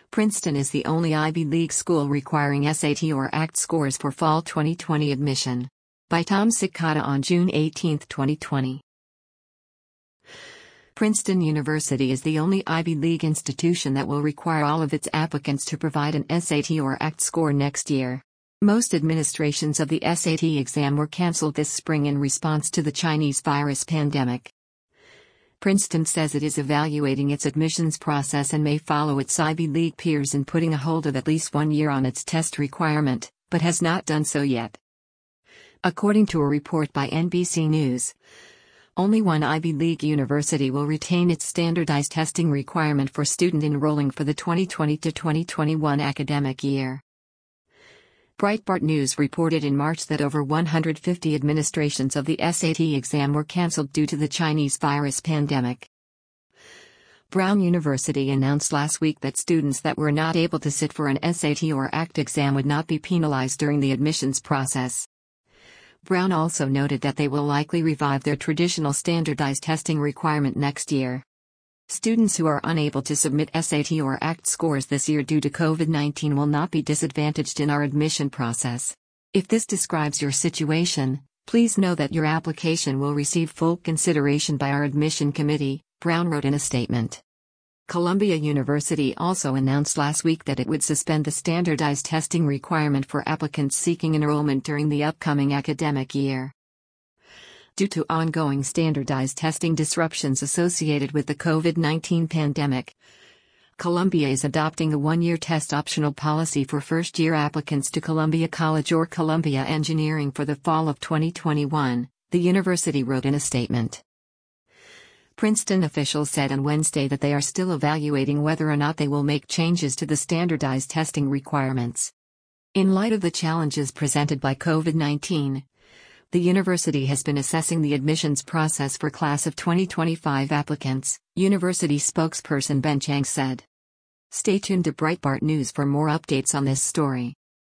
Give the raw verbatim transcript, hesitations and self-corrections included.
Princeton is the only Ivy League school requiring S A T or A C T scores for fall twenty twenty admission. By Tom Cicada on June eighteenth, twenty twenty. Princeton University is the only Ivy League institution that will require all of its applicants to provide an S A T or A C T score next year. Most administrations of the S A T exam were canceled this spring in response to the Chinese virus pandemic. Princeton says it is evaluating its admissions process and may follow its Ivy League peers in putting a hold of at least one year on its test requirement, but has not done so yet. According to a report by N B C News, only one Ivy League university will retain its standardized testing requirement for student enrolling for the twenty twenty to twenty twenty-one academic year. Breitbart News reported in March that over one hundred fifty administrations of the S A T exam were canceled due to the Chinese virus pandemic. Brown University announced last week that students that were not able to sit for an S A T or A C T exam would not be penalized during the admissions process. Brown also noted that they will likely revive their traditional standardized testing requirement next year. Students who are unable to submit S A T or A C T scores this year due to COVID nineteen will not be disadvantaged in our admission process. If this describes your situation, please know that your application will receive full consideration by our admission committee, Brown wrote in a statement. Columbia University also announced last week that it would suspend the standardized testing requirement for applicants seeking enrollment during the upcoming academic year. Due to ongoing standardized testing disruptions associated with the COVID nineteen pandemic, Columbia is adopting a one-year test optional policy for first-year applicants to Columbia College or Columbia Engineering for the fall of twenty twenty-one, the university wrote in a statement. Princeton officials said on Wednesday that they are still evaluating whether or not they will make changes to the standardized testing requirements. In light of the challenges presented by COVID nineteen, the university has been assessing the admissions process for class of twenty twenty-five applicants, university spokesperson Ben Chang said. Stay tuned to Breitbart News for more updates on this story.